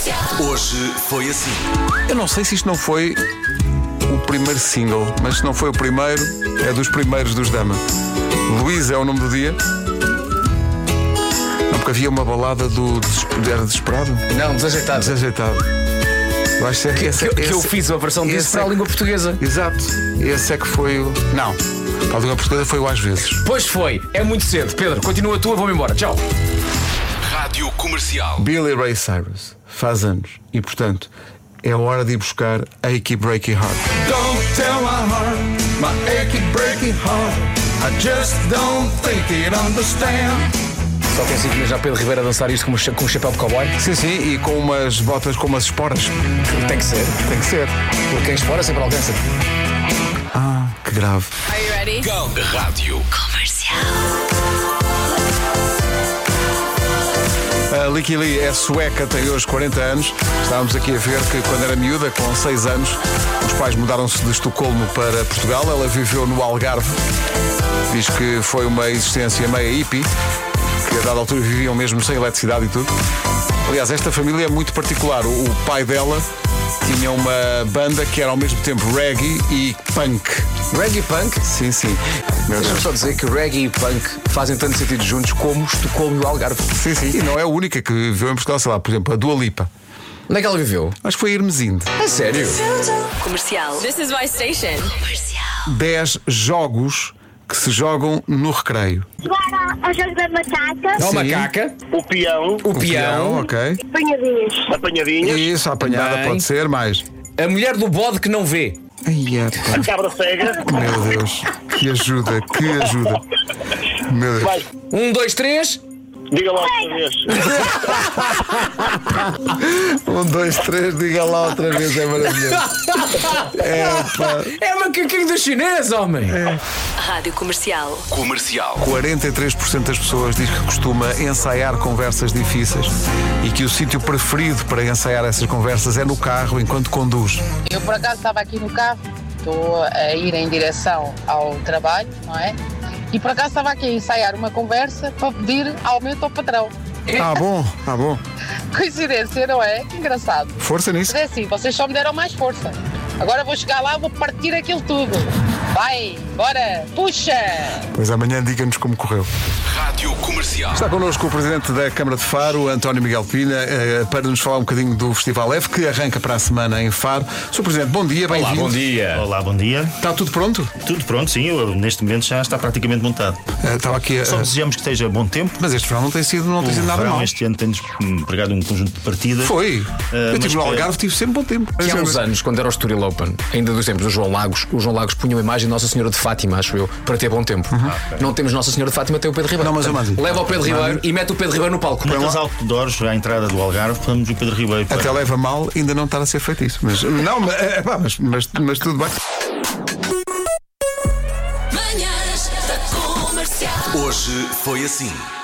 Hoje foi assim. Eu não sei se isto não foi o primeiro single, mas se não foi o primeiro, é dos primeiros dos Dama. Luís é o nome do dia. Não, porque havia uma balada era desesperado? Não, desajeitado. Eu acho que eu fiz a versão disso para a língua portuguesa. Exato. Esse é que foi o... Não. Para a língua portuguesa foi o às vezes. Pois foi. É muito cedo. Pedro, continua a tua, vou-me embora. Tchau. Rádio Comercial. Billy Ray Cyrus. Faz anos. E, portanto, é hora de ir buscar Achy Breaky Heart. Don't tell my heart, my achy breaky heart. I just don't think it understand. Só consigo imaginar Pedro Ribeiro a dançar isto com um chapéu de cowboy. Sim, e com umas botas com umas esporas. Tem que ser. Porque quem espora sempre alcança. Ah, que grave. Are you ready? Go. Rádio Comercial. A Licky Lee é sueca, tem hoje 40 anos. Estávamos aqui a ver que quando era miúda, com 6 anos, os pais mudaram-se de Estocolmo para Portugal. Ela viveu no Algarve. Diz que foi uma existência meio hippie, que a dada altura viviam mesmo sem eletricidade e tudo. Aliás, esta família é muito particular. O pai dela tinha uma banda que era ao mesmo tempo reggae e punk. Reggae punk? Sim. Deixa-me só dizer que reggae e punk fazem tanto sentido juntos como Estocolmo e o Algarve. Sim. E não é a única que viveu em Portugal, sei lá, por exemplo, a Dua Lipa. Onde é que ela viveu? Acho que foi Hermesinde. É sério? Comercial. This is my station. Comercial. 10 jogos que se jogam no recreio. Jogar ao jogo da macaca. Não, Sim. macaca. O peão. O peão. Ok. Apanhadinhas. Apanhadinhas. Isso, a apanhada Bem. pode ser mais. A mulher do bode que não vê. Ai, A cabra cega. meu Deus. Que ajuda. Meu Deus. Vai, 1, 2, 3. diga lá outra vez. 1, 2, 3, diga lá outra vez, é maravilhoso. É macaquinho da chinesa, homem. Rádio Comercial. Comercial. 43% das pessoas diz que costuma ensaiar conversas difíceis e que o sítio preferido para ensaiar essas conversas é no carro enquanto conduz. Eu, por acaso, estava aqui no carro, estou a ir em direção ao trabalho, não é? E, por acaso, estava aqui a ensaiar uma conversa para pedir aumento ao patrão. Ah, bom. Coincidência, não é? Engraçado. Força nisso. Mas é assim, vocês só me deram mais força. Agora vou chegar lá e vou partir aquilo tudo. Vai, bora, puxa! Pois amanhã diga-nos como correu. Rádio Comercial. Está connosco o Presidente da Câmara de Faro, António Miguel Pina, para nos falar um bocadinho do Festival F, que arranca para a semana em Faro. Sr. Presidente, bom dia, bem-vindo. Olá, bom dia. Olá, bom dia. Está tudo pronto? Tudo pronto, sim. Neste momento já está praticamente montado. Estava aqui a... Só desejamos que esteja bom tempo. Mas este verão não tem sido nada verão mal. este ano tem-nos pregado um conjunto de partidas. Foi. Eu estive no Algarve, tive sempre bom tempo. Que há uns anos, quando era o Estoril Open, ainda dos tempos do João Lagos, o João Lagos punha uma imagem de Nossa Senhora de Fátima, acho eu, para ter bom tempo. Não temos Nossa Senhora de Fátima, tem o Pedro Ribeiro. Não, mas eu mando. Leva o Pedro Ribeiro e mete o Pedro Ribeiro no palco. Naqueles outdoors à entrada do Algarve, vamos o Pedro Ribeiro. Até leva mal ainda não estar a ser feito isso. Mas tudo bem. Hoje foi assim.